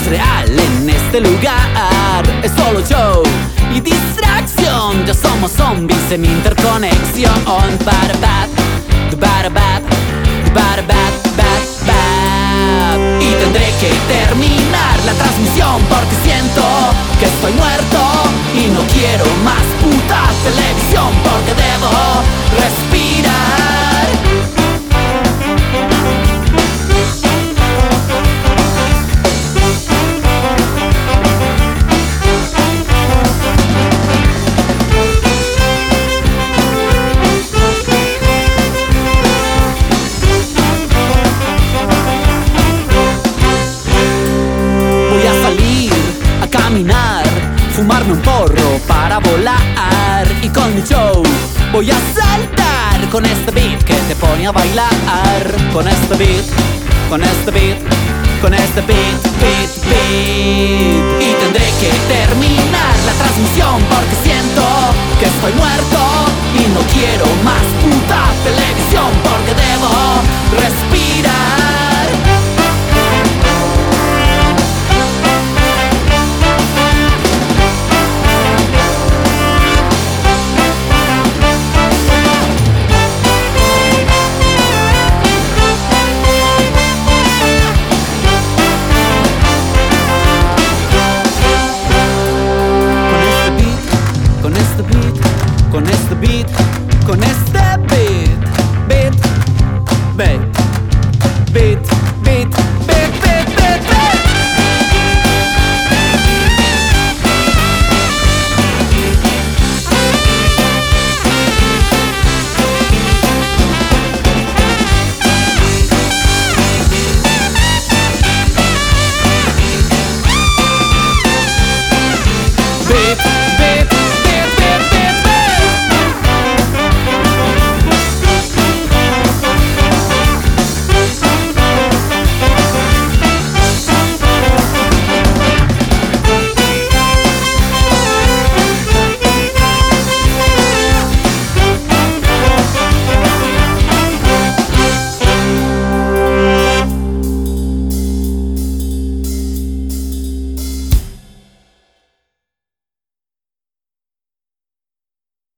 real en este lugar. Es solo show y distracción. Ya somos zombies en interconexión. Barabat, barabat, barabat, barabat. Y tendré que terminar la transmisión porque siento que estoy muerto y no quiero más puta televisión porque debo respirar. Fumarme un porro para volar y con mi show voy a saltar con este beat que te pone a bailar. Con este beat, con este beat, con este beat, beat, beat. Y tendré que terminar la transmisión porque siento que estoy muerto y no quiero más puta televisión porque debo respirar.